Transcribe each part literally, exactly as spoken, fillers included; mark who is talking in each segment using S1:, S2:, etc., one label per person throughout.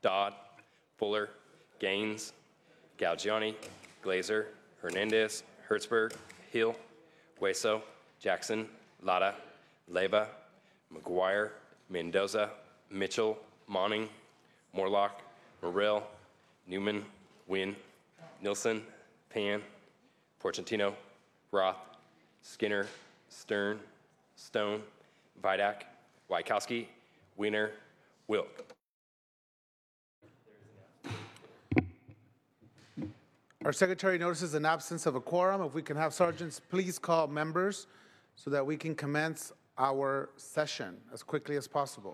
S1: Dodd, Fuller, Gaines, Galgiani, Glazer, Hernandez, Hertzberg, Hill, Hueso, Jackson, Lara, Leyva, McGuire, Mendoza, Mitchell, Monning, Morlock, Morrell, Newman, Wynn, Nilsson, Pan, Porcentino, Roth, Skinner, Stern, Stone, Vidak, Wykowski, Wiener, Wilk.
S2: Our secretary notices an absence of a quorum. If we can have sergeants please call members so that we can commence our session as quickly as possible.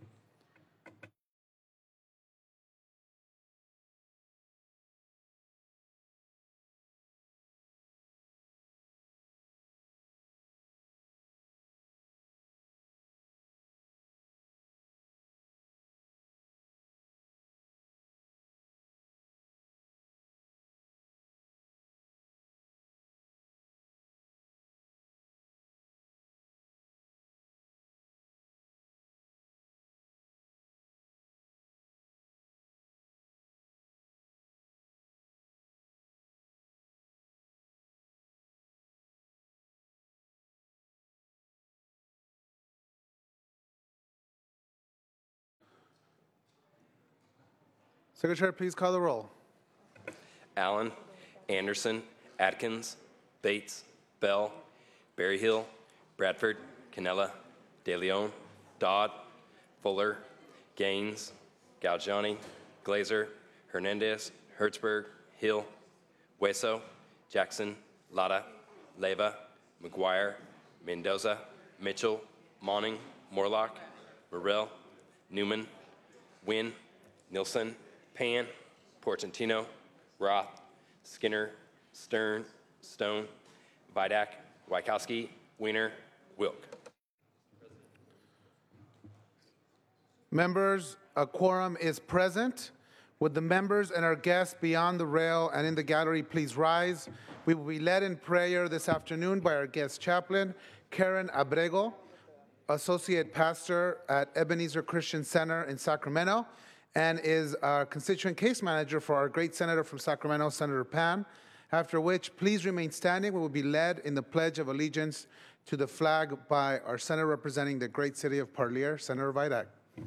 S2: Secretary, please call the roll.
S1: Allen, Anderson, Atkins, Bates, Bell, Berryhill, Bradford, Canella, De Leon, Dodd, Fuller, Gaines, Galgiani, Glazer, Hernandez, Hertzberg, Hill, Hueso, Jackson, Lara, Leyva, McGuire, Mendoza, Mitchell, Monning, Morlock, Morrell, Newman, Wynn, Nilsson, Pan, Porcentino, Roth, Skinner, Stern, Stone, Vidak, Wykowski, Wiener, Wilk.
S2: Members, a quorum is present. Would the members and our guests beyond the rail and in the gallery please rise? We will be led in prayer this afternoon by our guest chaplain, Karen Abrego, Associate Pastor at Ebenezer Christian Center in Sacramento, and is our constituent case manager for our great senator from Sacramento, Senator Pan, after which please remain standing. We will be led in the Pledge of Allegiance to the flag by our senator representing the great city of Parlier, Senator Vidak.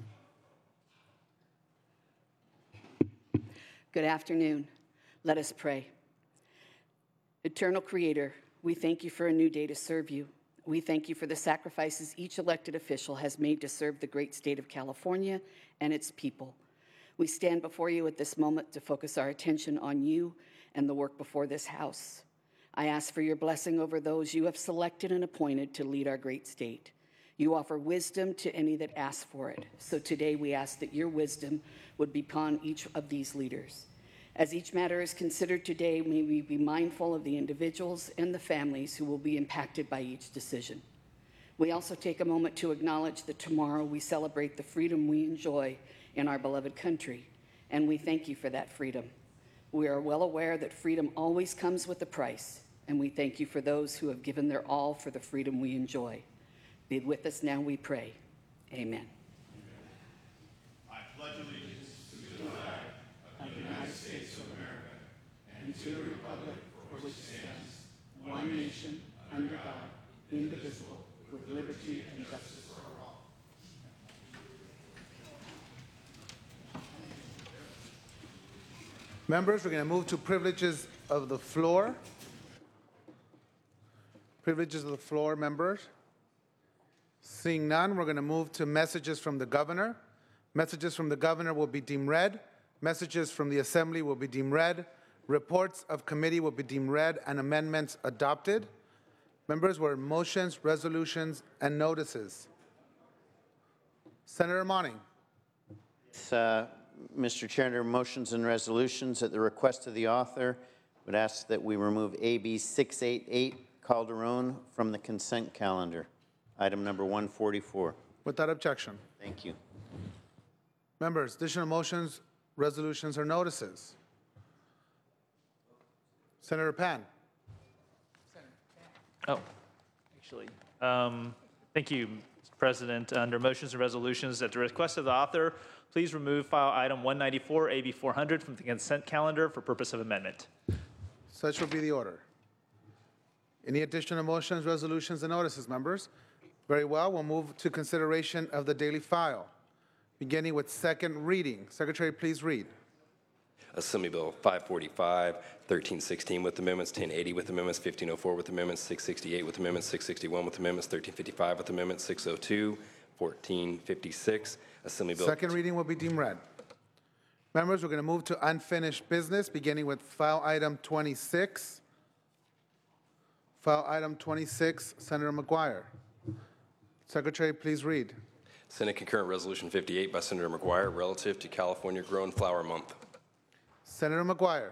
S3: Good afternoon. Let us pray. Eternal Creator, we thank you for a new day to serve you. We thank you for the sacrifices each elected official has made to serve the great state of California and its people. We stand before you at this moment to focus our attention on you and the work before this House. I ask for your blessing over those you have selected and appointed to lead our great state. You offer wisdom to any that ask for it. So today we ask that your wisdom would be upon each of these leaders. As each matter is considered today, may we be mindful of the individuals and the families who will be impacted by each decision. We also take a moment to acknowledge that tomorrow we celebrate the freedom we enjoy in our beloved country, and we thank you for that freedom. We are well aware that freedom always comes with a price, and we thank you for those who have given their all for the freedom we enjoy. Be with us now, we pray. Amen.
S4: I pledge allegiance to the flag of the United States of America and to the republic for which it stands, one nation, under God, indivisible, with liberty and justice for all.
S2: Members, we're going to move to privileges of the floor. Privileges of the floor, members. Seeing none, we're going to move to messages from the governor. Messages from the governor will be deemed read. Messages from the assembly will be deemed read. Reports of committee will be deemed read and amendments adopted. Members, were motions, resolutions, and notices. Senator Monning.
S5: Uh, Mister Chair, motions and resolutions at the request of the author would ask that we remove A B six eighty-eight Calderon from the consent calendar. Item number one forty-four.
S2: Without objection.
S5: Thank you.
S2: Members, additional motions, resolutions, or notices. Senator Pan.
S6: Oh, actually, um, thank you, Mister President. Under motions and resolutions, at the request of the author, please remove file item one ninety-four, A B four hundred from the consent calendar for purpose of amendment.
S2: Such will be the order. Any additional motions, resolutions, and notices, members? Very well, we'll move to consideration of the daily file, beginning with second reading. Secretary, please read.
S1: Assembly Bill five forty-five, thirteen sixteen with amendments, ten eighty with amendments, fifteen oh four with amendments, six sixty-eight with amendments, six sixty-one with amendments, thirteen fifty-five with amendments, six oh two, fourteen fifty-six. Assembly Bill.
S2: Second reading will be deemed read. Members, we're going to move to unfinished business, beginning with file item twenty-six. File item twenty-six, Senator McGuire. Secretary, please read.
S1: Senate Concurrent Resolution fifty-eight by Senator McGuire relative to California Grown Flower Month.
S2: Senator McGuire.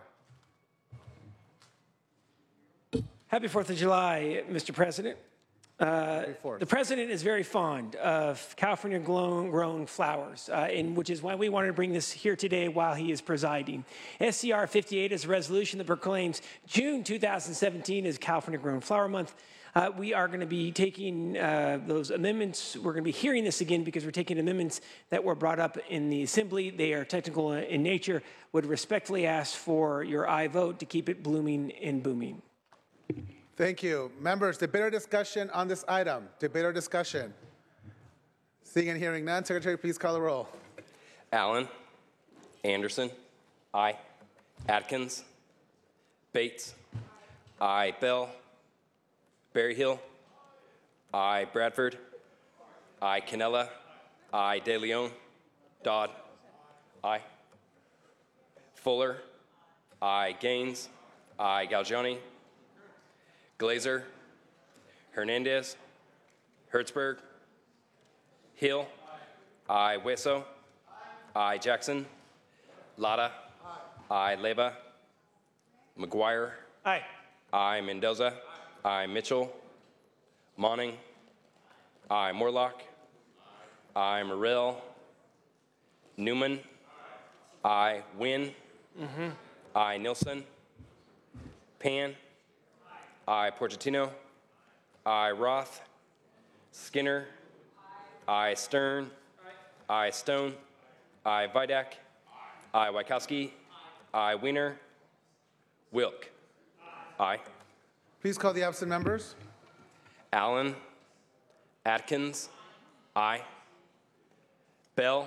S7: Happy fourth of July, Mister President. Uh,
S2: Happy Fourth.
S7: the President is very fond of California grown, grown flowers, uh, and which is why we wanted to bring this here today while he is presiding. S C R fifty-eight is a resolution that proclaims June two thousand seventeen as California Grown Flower Month. Uh, we are going to be taking uh, those amendments. We're going to be hearing this again because we're taking amendments that were brought up in the Assembly. They are technical in nature. Would respectfully ask for your aye vote to keep it blooming and booming.
S2: Thank you. Members, debate or discussion on this item? Debate or discussion? Seeing and hearing none, Secretary, please call the roll.
S1: Allen. Anderson. Aye. Atkins. Bates. Aye. Bell. Berryhill. Aye. Bradford. Aye. Canella. Aye. De Leon. Dodd. Aye. Fuller. Aye. Gaines. Aye. Galgiani. Glazer. Hernandez. Hertzberg. Hill. Aye. Hueso. Aye. Jackson. Lada. Aye. Leyva. McGuire.
S7: Aye.
S1: Aye. Mendoza. Aye. Mitchell. Monning. Aye. Morlock. Aye. Morrell. Newman. Aye. Wynn. Mm-hmm. Aye. Nilsson. Pan. Aye. Portantino. Aye. Roth. Skinner. Aye. Stern. Aye. Stone. Aye. Vidak. Aye. Wykowski. Aye. Wiener. Wilk. Aye.
S2: Please call the absent members.
S1: Allen. Atkins. Aye. Bell.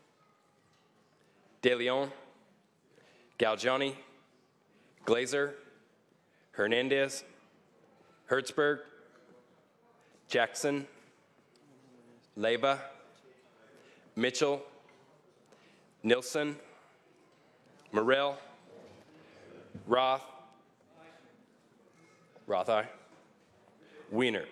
S1: De Leon. Galgiani. Glazer. Hernandez. Hertzberg. Jackson. Leyva. Mitchell. Nilsson. Morrell. Roth. Roth, aye. Wiener.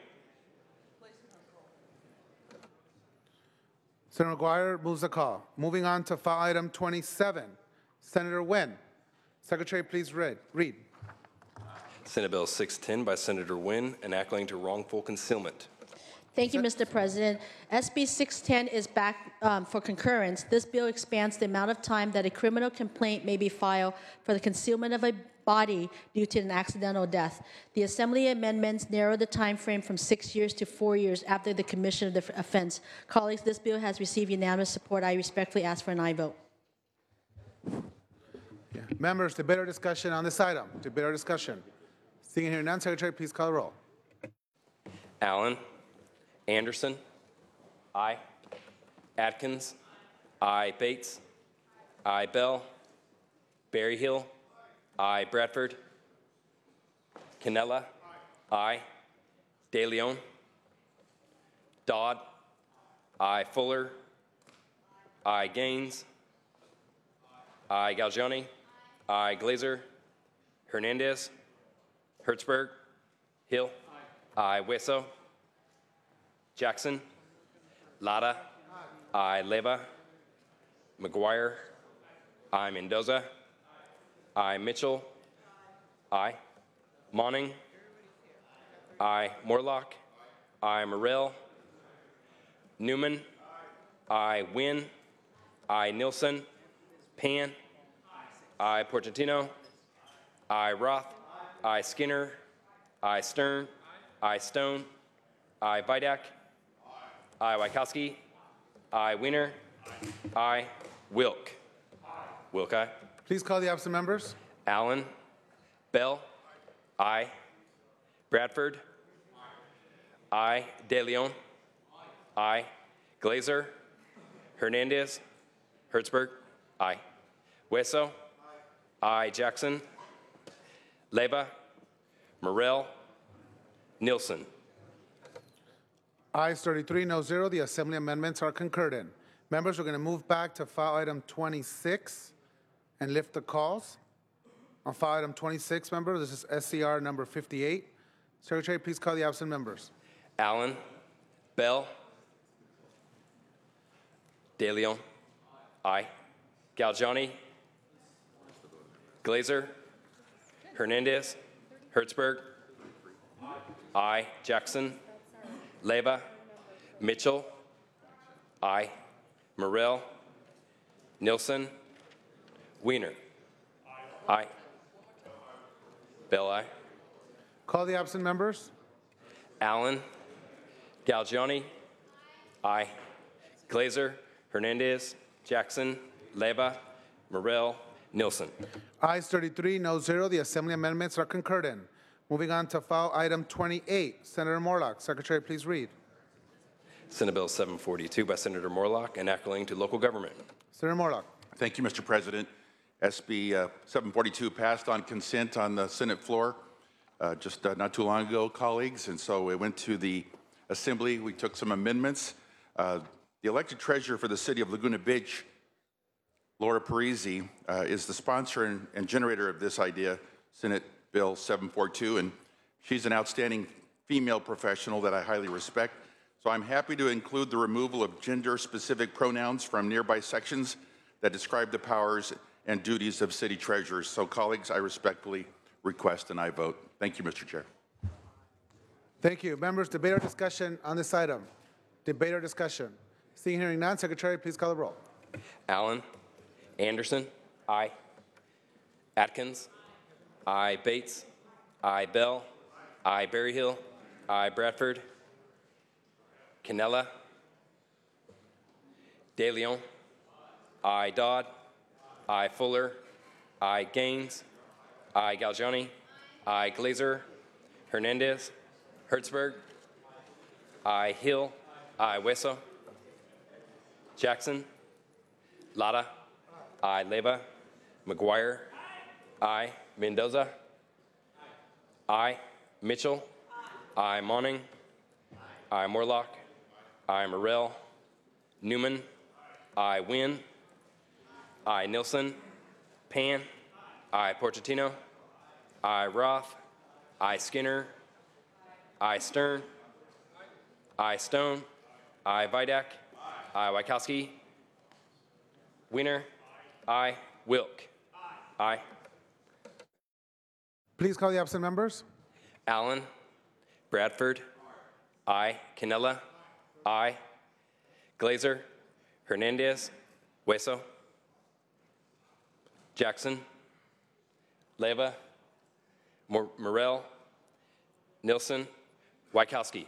S2: Senator McGuire moves the call. Moving on to file item twenty-seven, Senator Nguyen. Secretary, please read. Read.
S1: Senate Bill six ten by Senator Nguyen, enacting to wrongful concealment.
S8: Thank you, Mister President. S B six ten is back um, for concurrence. This bill expands the amount of time that a criminal complaint may be filed for the concealment of a body due to an accidental death. The Assembly amendments narrow the time frame from six years to four years after the commission of the offense. Colleagues, this bill has received unanimous support. I respectfully ask for an aye vote.
S2: Yeah. Members, debate or discussion on this item? Debate or discussion? Seeing and hearing none, Secretary, please call the roll.
S1: Allen. Anderson. Aye. Atkins. Aye. Bates. Aye. Bell. Berryhill. Aye. Bradford. Canella. Aye. De Leon. Dodd. Aye. Fuller. Aye. Gaines. Aye. Galgiani. Aye. Glazer. Hernandez. Hertzberg. Hill. Aye. Hueso. Jackson. Lada. Aye. Leyva. McGuire. Aye. Mendoza. Aye. Mitchell. Aye. Monning. Aye. Morlock. Aye. Morrell. Newman. Aye. Wynn. Aye. Nilsson. Pan. Aye. Portantino. Aye. Roth. Aye. Skinner. Aye. Stern. Aye. Stone. Aye. Vidak. Aye. Wykowski. Aye. Wiener. Aye. Wilk. Wilk, aye.
S2: Please call the absent members.
S1: Allen. Bell. Aye. Bradford. Aye. De Leon. Aye. Glazer. Hernandez. Hertzberg. Aye. Hueso. Aye. Jackson. Leyva. Morel. Nielsen.
S2: Ayes thirty-three, no zero. The Assembly amendments are concurred in. Members, we're going to move back to file item twenty-six and lift the calls. On file item twenty-six, members, this is S C R number fifty-eight. Secretary, please call the absent members.
S1: Allen. Bell. De Leon. Aye. Galgiani. Glazer. Hernandez. Hertzberg. Aye. Jackson. Leyva. Mitchell. Aye. Morel. Nielsen. Weiner. Aye. Bell, aye.
S2: Call the absent members.
S1: Allen. Galgiani. Aye. Glazer. Hernandez. Jackson. Leyva. Morel. Nielsen.
S2: Ayes thirty-three, no zero. The Assembly amendments are concurred in. Moving on to file item twenty-eight. Senator Morlock. Secretary, please read.
S1: Senate Bill seven forty-two by Senator Morlock, enacting to local government.
S2: Senator Morlock.
S4: Thank you, Mister President. S B uh, seven forty-two passed on consent on the Senate floor uh, just uh, not too long ago, colleagues, and so it went to the Assembly. We took some amendments. Uh, the elected treasurer for the city of Laguna Beach, Laura Parisi, uh, is the sponsor and, and generator of this idea, Senate Bill seven forty-two, and she's an outstanding female professional that I highly respect. So I'm happy to include the removal of gender-specific pronouns from nearby sections that describe the powers and duties of city treasurers. So, colleagues, I respectfully request and I vote. Thank you, Mister Chair.
S2: Thank you. Members, debate or discussion on this item? Debate or discussion? Seeing hearing none, Secretary, please call the roll.
S1: Allen. Anderson. Aye. Atkins. Aye. Bates. Aye. Bell. Aye. Berryhill. Aye. Bradford. Canella. De Leon. Aye. Dodd. Aye. Fuller. Aye. Gaines. Aye. Galgiani. Aye. Glazer. Hernandez. Hertzberg. Aye. Hill. Aye. Hueso. Jackson. Lada. Aye. Leyva. McGuire. Aye. Mendoza. Aye. Mitchell. Aye. Monning. Aye. Morlock. Aye. Morel. Newman. Aye. Wynn. Aye. Nielsen. Pan. Aye. Porcetino. Aye. Roth. Aye. Skinner. Aye. Stern. Aye. Stone. Aye. Vidak. Aye. Wykowski. Weiner. Aye. Wilk. Aye.
S2: Please call the absent members.
S1: Allen. Bradford. Aye. Canella. Aye. Glazer. Hernandez. Hueso. Jackson. Leyva. Mor- Morel. Nielsen. Wykowski.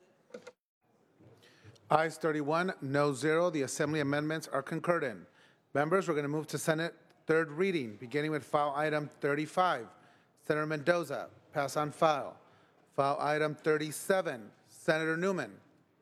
S2: Ayes thirty-one, no zero. The Assembly amendments are concurred in. Members, we're going to move to Senate third reading, beginning with file item thirty-five. Senator Mendoza, pass on file. File item thirty-seven, Senator Newman.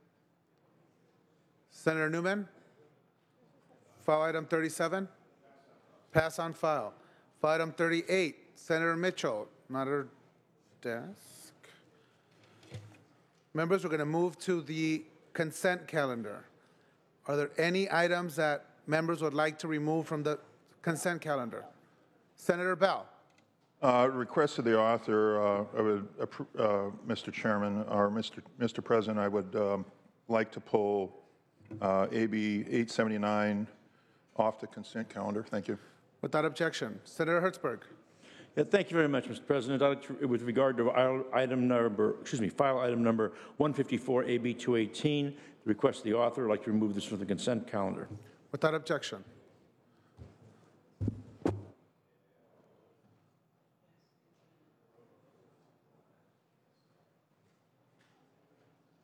S2: Senator Newman. File item thirty-seven, pass on file. File item thirty-eight, Senator Mitchell, not at her desk. Members, we're going to move to the consent calendar. Are there any items that members would like to remove from the consent calendar? Senator Bell.
S9: Uh, request of the author, uh, I would, uh, Mister Chairman, or Mister Mister President, I would um, like to pull uh, A B eight seventy-nine off the consent calendar. Thank you.
S2: Without objection. Senator Hertzberg.
S10: Yeah, thank you very much, Mister President. I'd like to, with regard to il- item number, excuse me, file item number one fifty-four A B two eighteen, the request of the author, I'd like to remove this from the consent calendar.
S2: Without objection.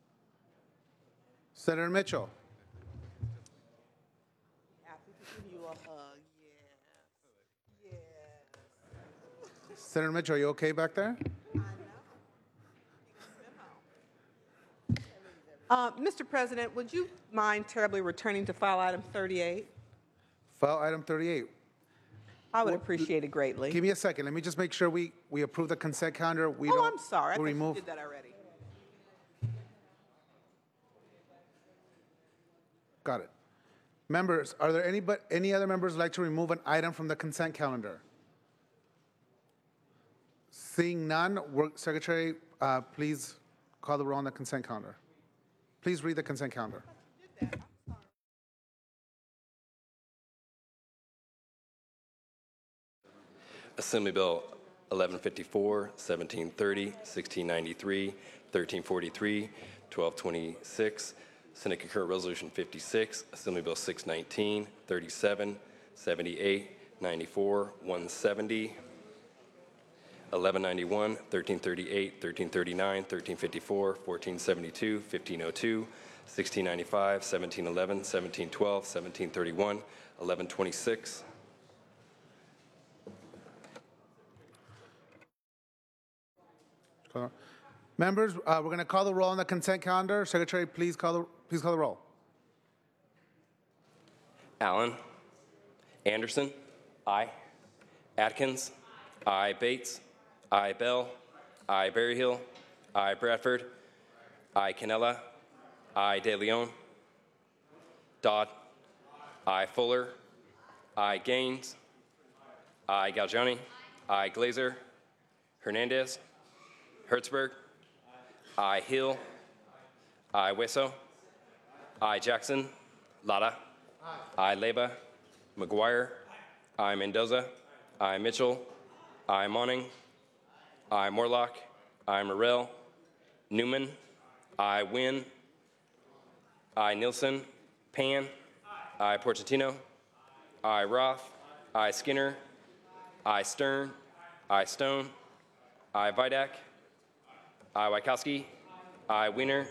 S2: Senator Mitchell.
S11: Happy to continue
S2: Senator Mitchell, are you okay back there?
S11: Uh, Mister President, would you mind terribly returning to file item thirty-eight?
S2: File item thirty-eight.
S11: I would appreciate it greatly.
S2: Give me a second. Let me just make sure we, we approve the consent calendar. We
S11: Oh,
S2: don't,
S11: I'm sorry. I
S2: we
S11: thought you
S2: remove.
S11: did that already.
S2: Got it. Members, are there any, but, any other members who'd like to remove an item from the consent calendar? Seeing none, work, Secretary, uh, please call the roll on the consent calendar. Please read the consent calendar.
S1: Assembly Bill eleven fifty-four, seventeen thirty, sixteen ninety-three, thirteen forty-three, twelve twenty-six, Senate Concurrent Resolution fifty-six, Assembly Bill six nineteen, thirty-seven, seventy-eight, ninety-four, one seventy, eleven ninety-one, thirteen thirty-eight, thirteen thirty-nine, thirteen fifty-four, fourteen seventy-two, fifteen oh two, sixteen ninety-five, seventeen eleven, seventeen twelve, seventeen thirty-one, eleven twenty-six.
S2: Members, uh, we're going to call the roll on the consent calendar. Secretary, please call the, please call the roll.
S1: Allen. Anderson. Aye. Atkins. Aye. Bates. Aye. Bell. Aye. Berryhill. Aye. Bradford. Aye. Canella. Aye. De Leon. Dodd. Aye. Fuller. Aye. Gaines. Aye. Galgiani. Aye. Glazer. Hernandez. Hertzberg. Aye. Hill. Aye. Weso. Aye. Jackson. Lada. Aye. Leyva. McGuire. Aye. Mendoza. Aye. Mitchell. Aye. Monning. Aye. Morlock. Aye. Morrell. Newman. Aye. Wynn. Aye. Nielsen. Pan. Aye. Porcentino. Aye. Roth. Aye. Skinner. Aye. Stern. Aye. Stone. Aye. Vidak. Aye. Wykowski. Aye. Wiener.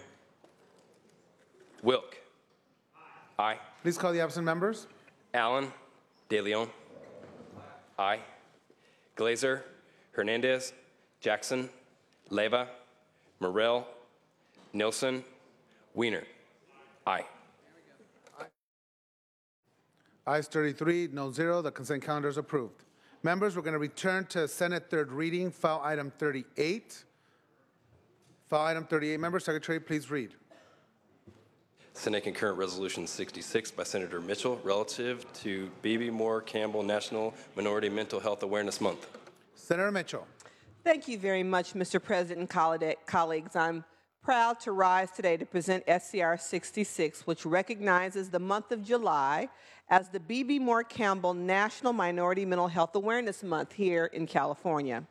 S1: Wilk. Aye.
S2: Please call the absent members.
S1: Allen. De Leon. Aye. Glazer. Hernandez. Jackson. Leyva. Morrell. Nilsson. Wiener. Aye.
S2: Ayes thirty-three, no zero. The consent calendar is approved. Members, we're going to return to Senate third reading, file item thirty-eight. File item thirty-eight, members, Secretary, please read.
S1: Senate Concurrent Resolution sixty-six by Senator Mitchell relative to Bebe Moore Campbell National Minority Mental Health Awareness Month.
S2: Senator Mitchell.
S11: Thank you very much, Mister President and colleagues. I'm proud to rise today to present S C R sixty-six, which recognizes the month of July as the Bebe Moore Campbell National Minority Mental Health Awareness Month here in California.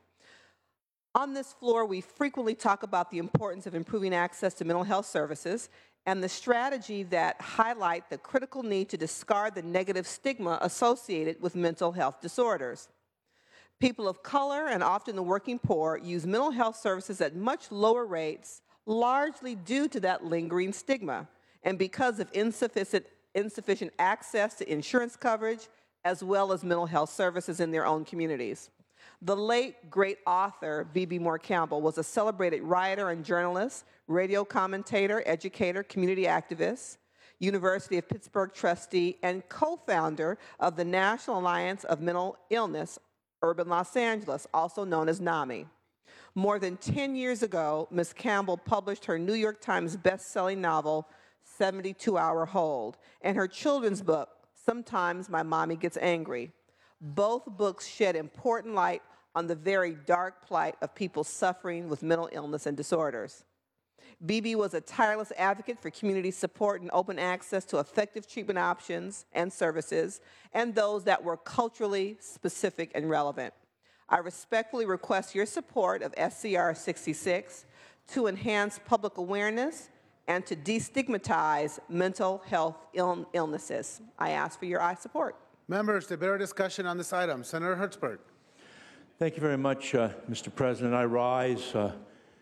S11: On this floor, we frequently talk about the importance of improving access to mental health services and the strategy that highlight the critical need to discard the negative stigma associated with mental health disorders. People of color and often the working poor use mental health services at much lower rates, largely due to that lingering stigma and because of insufficient, insufficient access to insurance coverage as well as mental health services in their own communities. The late, great author, Bebe Moore Campbell, was a celebrated writer and journalist, radio commentator, educator, community activist, University of Pittsburgh trustee, and co-founder of the National Alliance of Mental Illness, Urban Los Angeles, also known as NAMI. More than ten years ago, Miz Campbell published her New York Times best-selling novel, seventy-two hour hold, and her children's book, Sometimes My Mommy Gets Angry. Both books shed important light on the very dark plight of people suffering with mental illness and disorders. Bebe was a tireless advocate for community support and open access to effective treatment options and services, and those that were culturally specific and relevant. I respectfully request your support of S C R sixty-six to enhance public awareness and to destigmatize mental health Ill illnesses. I ask for your eye support.
S2: Members, debate or discussion on this item. Senator Hertzberg.
S10: Thank you very much, uh, Mister President. I rise uh,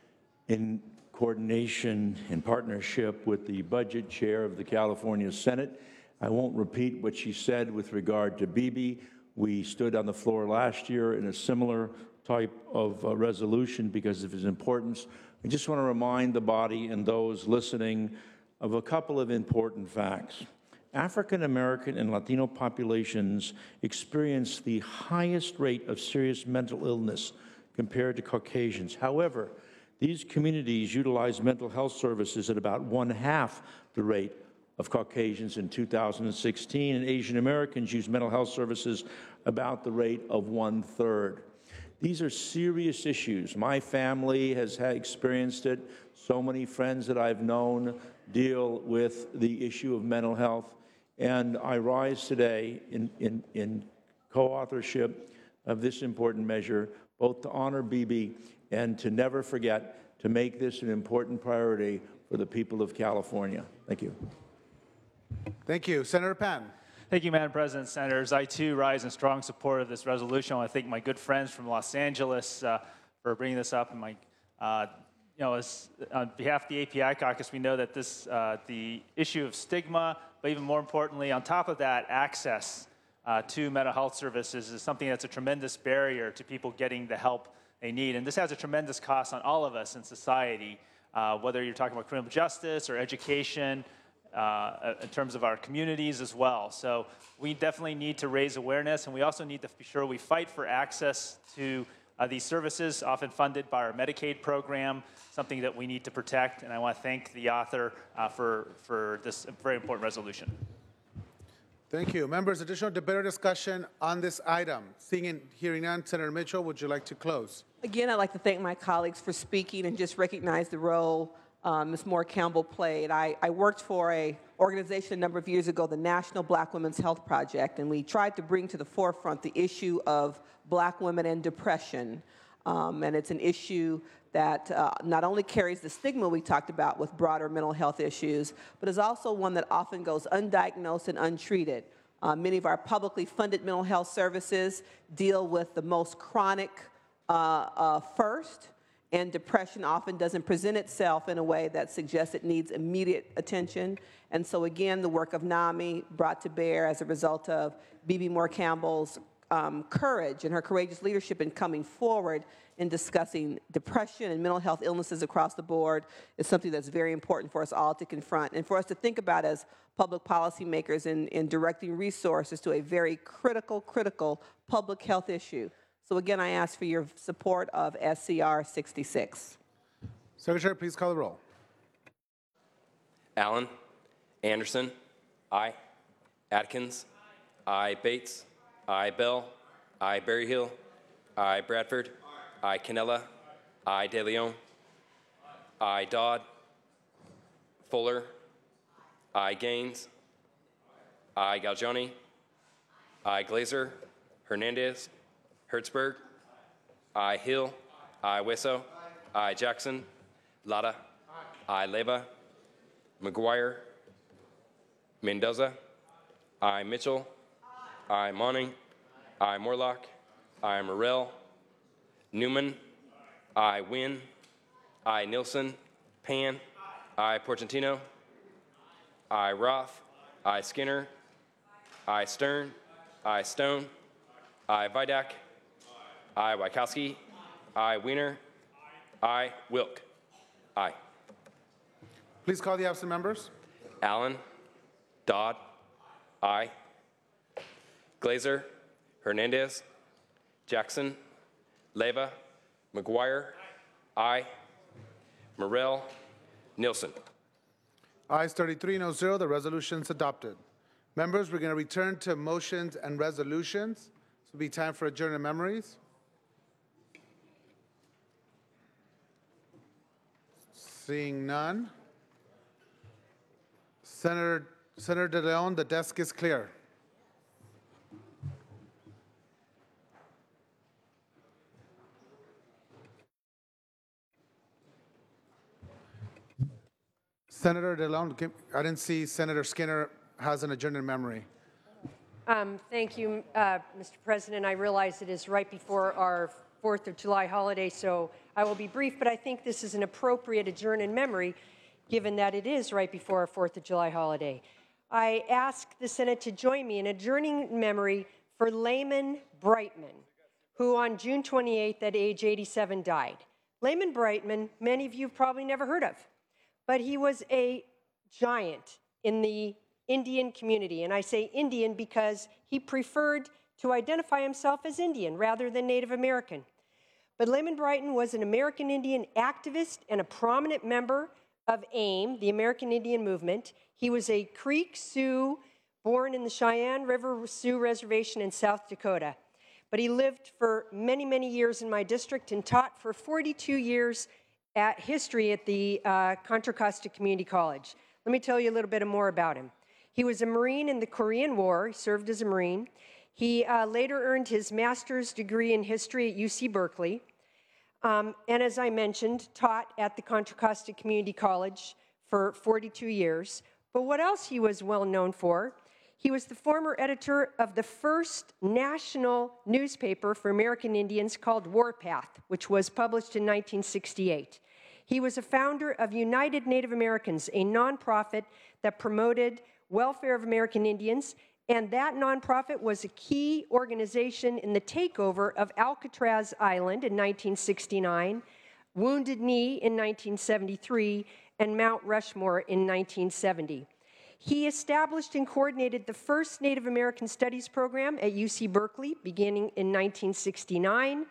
S10: in coordination and partnership with the budget chair of the California Senate. I won't repeat what she said with regard to Bebe. We stood on the floor last year in a similar type of uh, resolution because of its importance. I just want to remind the body and those listening of a couple of important facts. African American and Latino populations experience the highest rate of serious mental illness compared to Caucasians. However, these communities utilize mental health services at about one half the rate of Caucasians in two thousand sixteen, and Asian Americans use mental health services about the rate of one third. These are serious issues. My family has had experienced it. So many friends that I've known deal with the issue of mental health. And I rise today in, in, in co-authorship of this important measure, both to honor Bibi and to never forget to make this an important priority for the people of California. Thank you.
S2: Thank you. Senator Pan.
S6: Thank you, Madam President. Senators, I too rise in strong support of this resolution. I want to thank my good friends from Los Angeles uh, for bringing this up. And my, uh, you know, as, on behalf of the A P I caucus, we know that this, uh, the issue of stigma, but even more importantly, on top of that, access uh, to mental health services is something that's a tremendous barrier to people getting the help they need. And this has a tremendous cost on all of us in society, uh, whether you're talking about criminal justice or education, Uh, in terms of our communities as well. So we definitely need to raise awareness, and we also need to be sure we fight for access to uh, these services, often funded by our Medicaid program, something that we need to protect. And I want to thank the author uh, for, for this very important resolution.
S2: Thank you. Members, additional debate or discussion on this item? Seeing and hearing none, Senator Mitchell, would you like to close?
S11: Again, I'd like to thank my colleagues for speaking and just recognize the role Um, Miz Moore Campbell played. I, I worked for a organization a number of years ago, the National Black Women's Health Project, and we tried to bring to the forefront the issue of black women and depression. Um, and it's an issue that uh, not only carries the stigma we talked about with broader mental health issues, but is also one that often goes undiagnosed and untreated. Uh, many of our publicly funded mental health services deal with the most chronic uh, uh, first, and depression often doesn't present itself in a way that suggests it needs immediate attention. And so again, the work of NAMI brought to bear as a result of Bibi Moore Campbell's um, courage and her courageous leadership in coming forward in discussing depression and mental health illnesses across the board is something that's very important for us all to confront and for us to think about as public policymakers in, in directing resources to a very critical, critical public health issue. So again, I ask for your support of S C R sixty-six.
S2: Secretary, please call the roll.
S1: Allen. Anderson. Aye. Atkins. Aye. Bates. Aye. Bell. Aye. Berryhill. Aye. Bradford. Aye. Cannella. Aye. De Leon. Aye. Dodd. Fuller. Aye. Gaines. Aye. Galgiani. Aye. Glazer. Hernandez. Hertzberg. Aye. Hill. Aye. Weso. Aye. Jackson. Lada. Aye. Leva. McGuire. Mendoza. Aye. Mitchell. Aye. Monning. Aye. Morlock. Aye. Morrell. Newman. Aye. Wynn. Aye. Nilsson. Pan. Aye. Portantino. Aye. Roth. Aye. Skinner. Aye. Stern. Aye. Stone. Aye. Vidak. Aye. Wykowski. Aye. Wiener. Aye. Wilk. Aye.
S2: Please call the absent members.
S1: Allen. Dodd. Aye. Glazer. Hernandez. Jackson. Leva. McGuire. Aye. Morrell. Nilsson.
S2: Ayes thirty-three, no zero. The resolution is adopted. Members, we're going to return to motions and resolutions. This will be time for adjourned memories. Seeing none. Senator, Senator De Leon, the desk is clear. Senator De Leon, I didn't see Senator Skinner has an adjourned memory.
S12: Um, thank you, uh, Mister President. I realize it is right before our fourth of July holiday, so I will be brief, but I think this is an appropriate adjourn in memory, given that it is right before our fourth of July holiday. I ask the Senate to join me in adjourning memory for Layman Brightman, who on June twenty-eighth at age eighty-seven died. Layman Brightman, many of you have probably never heard of, but he was a giant in the Indian community. And I say Indian because he preferred to identify himself as Indian rather than Native American. But Layman Brighton was an American Indian activist and a prominent member of AIM, the American Indian Movement. He was a Creek Sioux born in the Cheyenne River Sioux Reservation in South Dakota. But he lived for many, many years in my district and taught for forty-two years at history at the uh, Contra Costa Community College. Let me tell you a little bit more about him. He was a Marine in the Korean War. He served as a Marine. He uh, later earned his master's degree in history at U C Berkeley. Um, and as I mentioned, taught at the Contra Costa Community College for forty-two years. But what else he was well known for? He was the former editor of the first national newspaper for American Indians called Warpath, which was published in nineteen sixty-eight. He was a founder of United Native Americans, a nonprofit that promoted welfare of American Indians, and that nonprofit was a key organization in the takeover of Alcatraz Island in nineteen sixty-nine, Wounded Knee in nineteen seventy-three, and Mount Rushmore in nineteen seventy. He established and coordinated the first Native American Studies program at U C Berkeley, beginning in nineteen sixty-nine.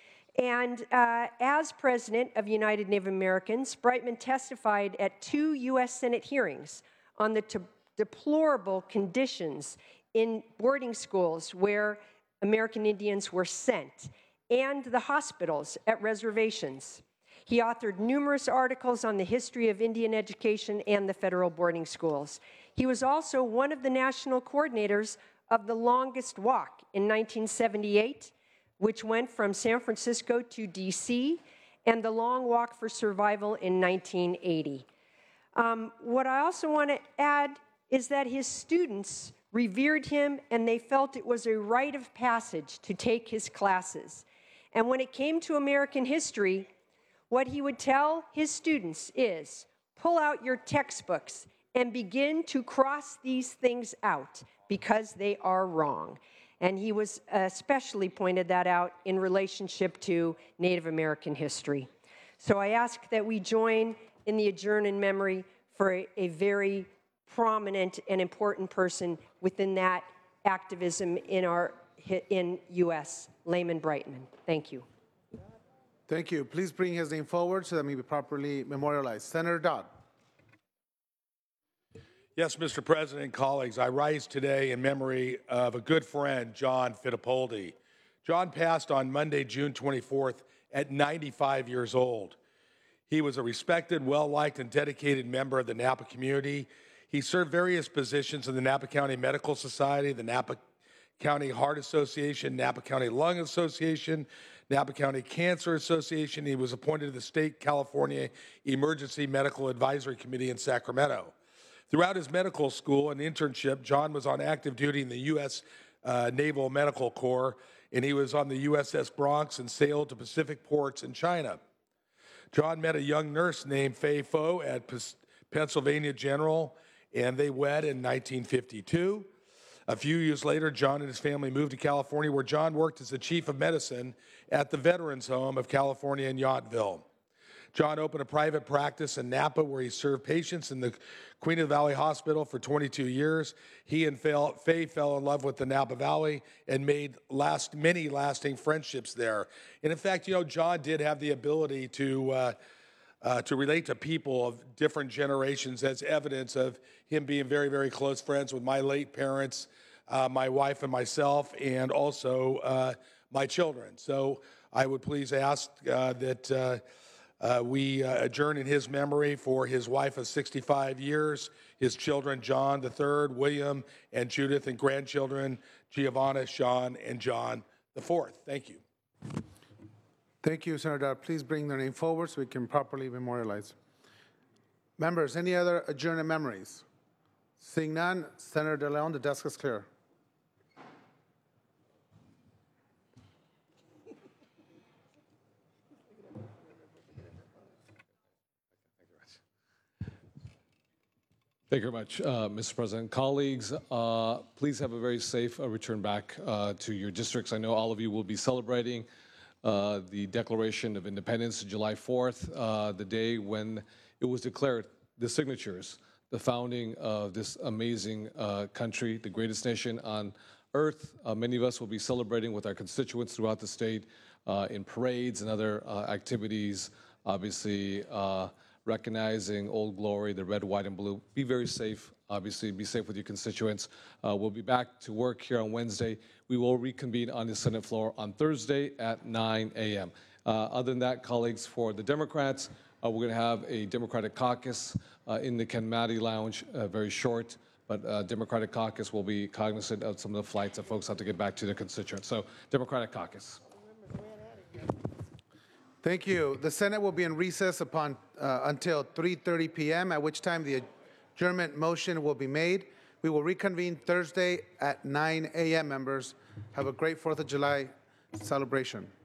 S12: And uh, as president of United Native Americans, Brightman testified at two U S Senate hearings on the t- deplorable conditions in boarding schools where American Indians were sent, and the hospitals at reservations. He authored numerous articles on the history of Indian education and the federal boarding schools. He was also one of the national coordinators of the longest walk in nineteen seventy-eight, which went from San Francisco to D C, and the Long Walk for Survival in nineteen eighty. Um, what I also want to add is that his students revered him, and they felt it was a rite of passage to take his classes. And when it came to American history, what he would tell his students is, pull out your textbooks and begin to cross these things out because they are wrong. And he was especially pointed that out in relationship to Native American history. So I ask that we join in the adjourn in memory for a, a very prominent and important person within that activism in our in U S, Layman Brightman. Thank you.
S2: Thank you. Please bring his name forward so that may be properly memorialized. Senator Dodd.
S13: Yes, Mister President, colleagues, I rise today in memory of a good friend, John Fittipaldi. John passed on Monday, June twenty-fourth, at ninety-five years old. He was a respected, well-liked, and dedicated member of the Napa community. He served various positions in the Napa County Medical Society, the Napa County Heart Association, Napa County Lung Association, Napa County Cancer Association. He was appointed to the State California Emergency Medical Advisory Committee in Sacramento. Throughout his medical school and internship, John was on active duty in the U S Uh, Naval Medical Corps, and he was on the U S S Bronx and sailed to Pacific ports in China. John met a young nurse named Fay Foe at P- Pennsylvania General, and they wed in nineteen fifty-two. A few years later, John and his family moved to California, where John worked as the chief of medicine at the Veterans Home of California in Yountville. John opened a private practice in Napa, where he served patients in the Queen of the Valley Hospital for twenty-two years. He and Faye fell in love with the Napa Valley and made last, many lasting friendships there. And in fact, you know, John did have the ability to uh, uh, to relate to people of different generations, as evidence of him being very, very close friends with my late parents, uh, my wife and myself, and also uh, my children. So I would please ask uh, that uh, uh, we uh, adjourn in his memory for his wife of sixty-five years, his children, John the third, William and Judith, and grandchildren, Giovanna, Sean, and John the fourth. Thank you.
S2: Thank you, Senator. Please bring their name forward so we can properly memorialize. Members, any other adjourned memories? Seeing none, Senator De Leon, the desk is clear.
S14: Thank you very much, uh, Mister President. Colleagues, uh, please have a very safe uh, return back uh, to your districts. I know all of you will be celebrating uh, the Declaration of Independence, July fourth, uh, the day when it was declared, the signatures, the founding of this amazing uh, country, the greatest nation on earth. Uh, many of us will be celebrating with our constituents throughout the state uh, in parades and other uh, activities, obviously uh, recognizing Old Glory, the red, white, and blue. Be very safe, obviously. Be safe with your constituents. Uh, we'll be back to work here on Wednesday. We will reconvene on the Senate floor on Thursday at nine a m Uh, other than that, colleagues, for the Democrats, uh, we're going to have a Democratic caucus uh, in the Ken Matty Lounge, uh, very short, but uh, Democratic caucus will be cognizant of some of the flights that folks have to get back to their constituents. So, Democratic caucus.
S2: Thank you. The Senate will be in recess upon uh, until three thirty p m, at which time the adjournment motion will be made. We will reconvene Thursday at nine a m, members. Have a great fourth of July celebration.